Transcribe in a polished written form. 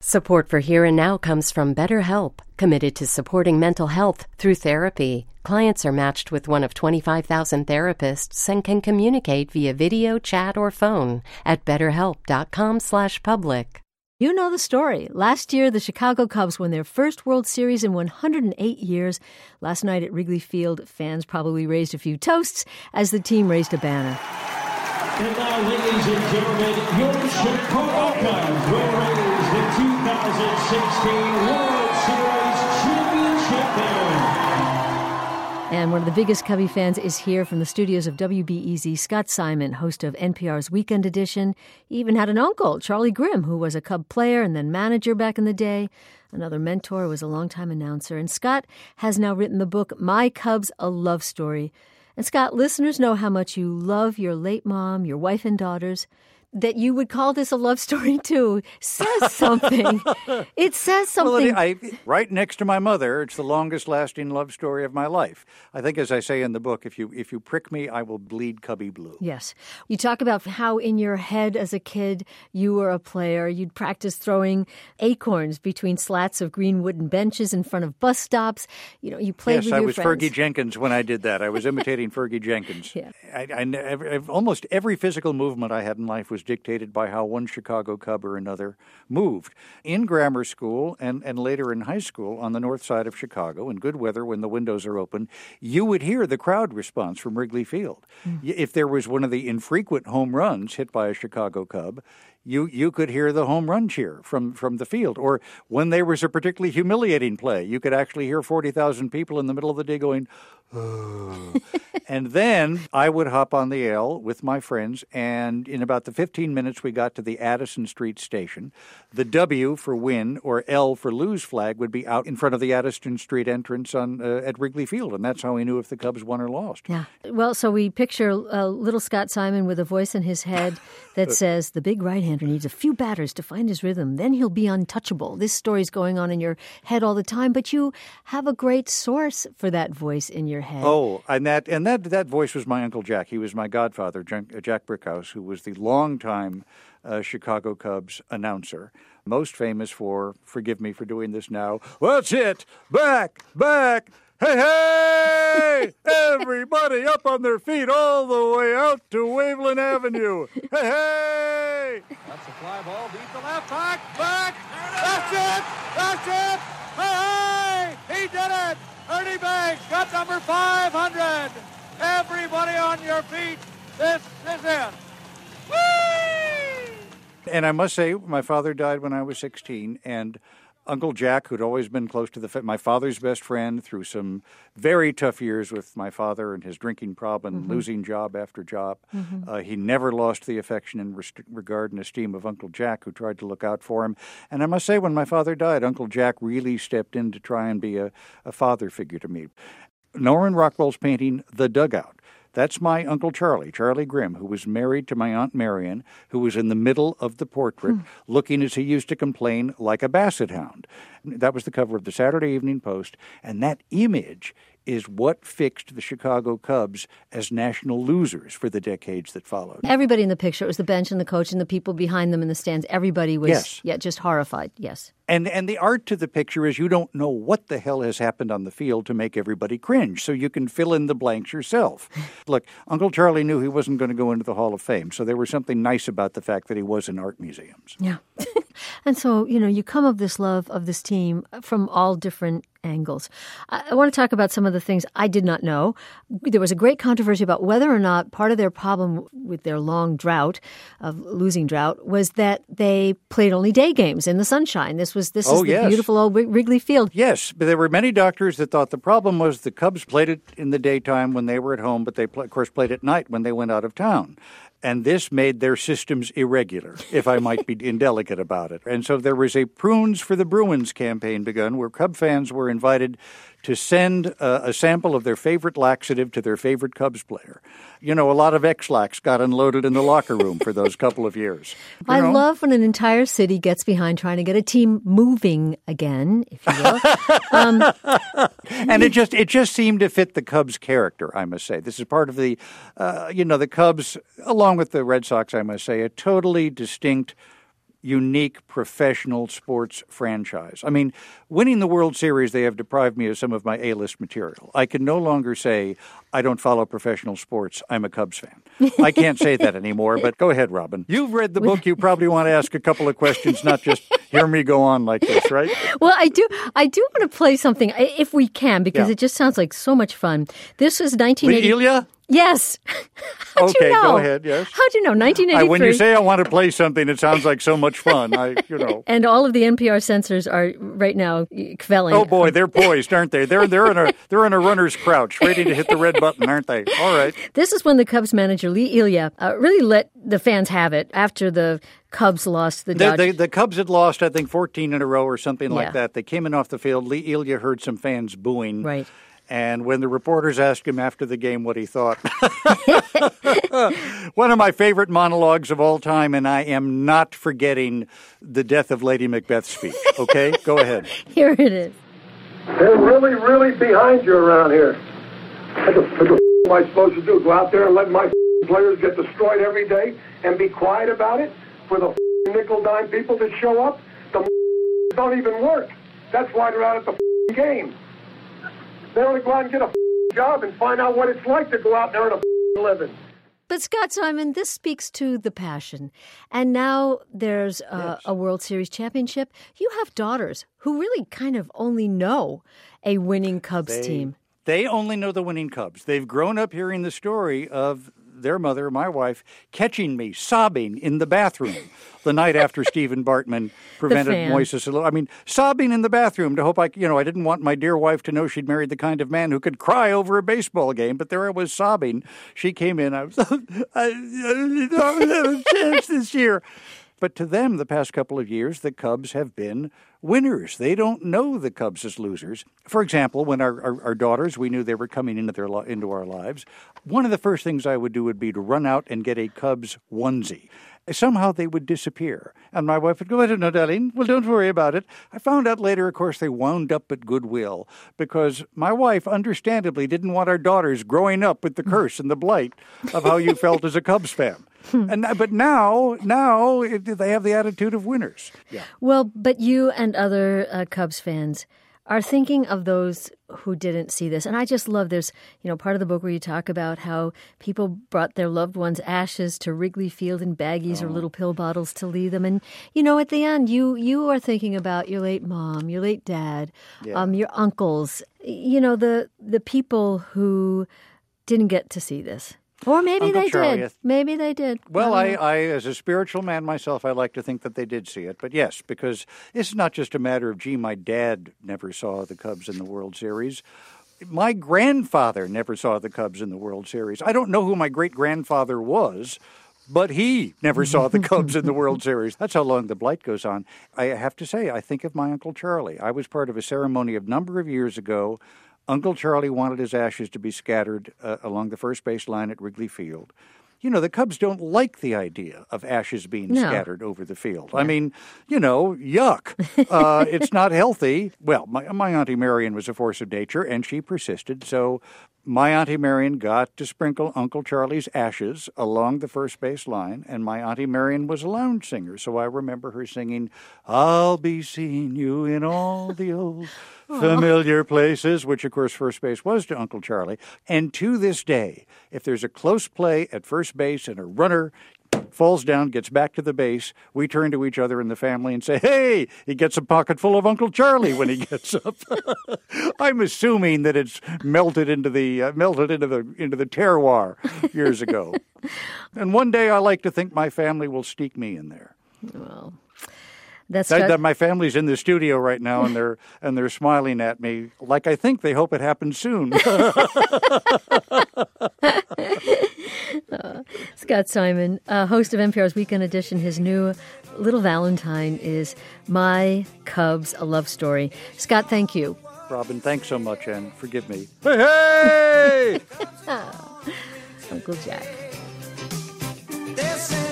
Support for Here and Now comes from BetterHelp, committed to supporting mental health through therapy. Clients are matched with one of 25,000 therapists and can communicate via video, chat, or phone at betterhelp.com/public. You know the story. Last year, the Chicago Cubs won their first World Series in 108 years. Last night at Wrigley Field, fans probably raised a few toasts as the team raised a banner. And now, ladies and gentlemen, your Chicago Cubs will raise the 2016 World Series Championship banner. And one of the biggest Cubby fans is here from the studios of WBEZ, Scott Simon, host of NPR's Weekend Edition. He even had an uncle, Charlie Grimm, who was a Cub player and then manager back in the day. Another mentor was a longtime announcer. And Scott has now written the book, My Cubs, A Love Story. And Scott, listeners know how much you love your late mom, your wife and daughters. That you would call this a love story, too, says something. It says something. Well, right next to my mother, it's the longest-lasting love story of my life. I think, as I say in the book, if you prick me, I will bleed Cubby blue. Yes. You talk about how in your head as a kid you were a player. You'd practice throwing acorns between slats of green wooden benches in front of bus stops. You know, you played with your friends. Yes, I was Fergie Jenkins when I did that. I was imitating Fergie Jenkins. Yeah. Almost every physical movement I had in life was dictated by how one Chicago Cub or another moved. In grammar school and later in high school on the north side of Chicago, in good weather when the windows are open, you would hear the crowd response from Wrigley Field. If there was one of the infrequent home runs hit by a Chicago Cub, you could hear the home run cheer from the field. Or when there was a particularly humiliating play, you could actually hear 40,000 people in the middle of the day going, oh. And then I would hop on the L with my friends, and in about the 15 minutes we got to the Addison Street station, the W for win or L for lose flag would be out in front of the Addison Street entrance at Wrigley Field, and that's how we knew if the Cubs won or lost. Yeah. Well, so we picture little Scott Simon with a voice in his head that says, the big right-hander needs a few batters to find his rhythm, then he'll be untouchable. This story's going on in your head all the time, but you have a great source for that voice in your head. Oh, and that voice was my Uncle Jack. He was my godfather, Jack Brickhouse, who was the longtime Chicago Cubs announcer, most famous for, forgive me for doing this now, let's hit, back, hey, hey, everybody up on their feet all the way out to Waveland Avenue. Hey, hey. That's a fly ball, deep to left, back, that's it, hey, he did it. Ernie Banks got number 500. Everybody on your feet. This is it. Whee! And I must say, my father died when I was 16, and Uncle Jack, who'd always been close to my father's best friend through some very tough years with my father and his drinking problem and losing job after job. He never lost the affection and regard and esteem of Uncle Jack, who tried to look out for him. And I must say, when my father died, Uncle Jack really stepped in to try and be a father figure to me. Norman Rockwell's painting, The Dugout. That's my Uncle Charlie Grimm, who was married to my Aunt Marion, who was in the middle of the portrait, looking, as he used to complain, like a basset hound. That was the cover of the Saturday Evening Post, and that image is what fixed the Chicago Cubs as national losers for the decades that followed. Everybody in the picture, it was the bench and the coach and the people behind them in the stands, everybody was just horrified, yes. And the art to the picture is you don't know what the hell has happened on the field to make everybody cringe, so you can fill in the blanks yourself. Look, Uncle Charlie knew he wasn't going to go into the Hall of Fame, so there was something nice about the fact that he was in art museums. Yeah. And so, you come of this love of this team from all different angles. I want to talk about some of the things I did not know. There was a great controversy about whether or not part of their problem with their long drought, of losing drought, was that they played only day games in the sunshine. This is the beautiful old Wrigley Field. Yes, but there were many doctors that thought the problem was the Cubs played it in the daytime when they were at home, but they, of course, played at night when they went out of town. And this made their systems irregular, if I might be indelicate about it. And so there was a Prunes for the Bruins campaign begun, where Cub fans were invited to send a sample of their favorite laxative to their favorite Cubs player. A lot of X-Lax got unloaded in the locker room for those couple of years. I love when an entire city gets behind trying to get a team moving again, if you will. And it just seemed to fit the Cubs' character, I must say. This is part of the, the Cubs, along with the Red Sox, I must say, a totally distinct unique professional sports franchise. I mean, winning the World Series, they have deprived me of some of my A-list material. I can no longer say I don't follow professional sports. I'm a Cubs fan. I can't say that anymore, but go ahead, Robin. You've read the book. You probably want to ask a couple of questions, not just hear me go on like this, right? Well, I do want to play something, if we can, because it just sounds like so much fun. This was 1980. Lee Elia? Yes. How'd Okay, you know? go ahead, yes. How'd you know? 1983. When you say I want to play something, it sounds like so much fun. And all of the NPR censors are right now quelling. Oh boy, they're poised, aren't they? They're in a runner's crouch, ready to hit the red button, aren't they? All right. This is when the Cubs manager Lee Elia really let the fans have it after the Cubs lost the Dodgers. The Cubs had lost, I think, 14 in a row or something like that. They came in off the field. Lee Elia heard some fans booing. Right. And when the reporters asked him after the game what he thought, one of my favorite monologues of all time, and I am not forgetting the death of Lady Macbeth's speech. Okay, go ahead. Here it is. They're really, really behind you around here. What the am I supposed to do? Go out there and let my players get destroyed every day and be quiet about it for the nickel-dime people that show up? The don't even work. That's why they're out at the game. They want to go out and get a job and find out what it's like to go out there and a living. But Scott Simon, this speaks to the passion. And now there's a World Series championship. You have daughters who really kind of only know a winning Cubs team. They only know the winning Cubs. They've grown up hearing the story of their mother, my wife, catching me sobbing in the bathroom the night after Stephen Bartman prevented Moises Alou. I mean, sobbing in the bathroom to hope I didn't want my dear wife to know she'd married the kind of man who could cry over a baseball game. But there I was sobbing. She came in. I don't have a chance this year. But to them, the past couple of years, the Cubs have been winners. They don't know the Cubs as losers. For example, when our daughters, we knew they were coming into our lives, one of the first things I would do would be to run out and get a Cubs onesie. Somehow they would disappear. And my wife would go, I don't know, darling. Well, don't worry about it. I found out later, of course, they wound up at Goodwill because my wife, understandably, didn't want our daughters growing up with the curse and the blight of how you felt as a Cubs fan. But now they have the attitude of winners. Yeah. Well, but you and other Cubs fans are thinking of those who didn't see this. And I just love there's, part of the book where you talk about how people brought their loved ones' ashes to Wrigley Field in baggies or little pill bottles to leave them. And, at the end, you are thinking about your late mom, your late dad, your uncles, the people who didn't get to see this. Or maybe Uncle they Charlie, did. Maybe they did. Well, I, as a spiritual man myself, I like to think that they did see it. But yes, because it's not just a matter of, my dad never saw the Cubs in the World Series. My grandfather never saw the Cubs in the World Series. I don't know who my great-grandfather was, but he never saw the Cubs in the World Series. That's how long the blight goes on. I have to say, I think of my Uncle Charlie. I was part of a ceremony a number of years ago. Uncle Charlie wanted his ashes to be scattered along the first base line at Wrigley Field. The Cubs don't like the idea of ashes being scattered over the field. Yeah. I mean, yuck. It's not healthy. Well, my Auntie Marion was a force of nature, and she persisted. So my Auntie Marion got to sprinkle Uncle Charlie's ashes along the first base line, and my Auntie Marion was a lounge singer. So I remember her singing, I'll be seeing you in all the old familiar places, which, of course, first base was to Uncle Charlie. And to this day, if there's a close play at first base and a runner falls down, gets back to the base, we turn to each other in the family and say, hey, he gets a pocket full of Uncle Charlie when he gets up. I'm assuming that it's melted into the terroir years ago. And one day I like to think my family will sneak me in there. Well, that my family's in the studio right now, and they're smiling at me like I think they hope it happens soon. Scott Simon, host of NPR's Weekend Edition, his new little Valentine is My Cubs, A Love Story. Scott, thank you. Robin, thanks so much, and forgive me. Hey! Uncle Jack.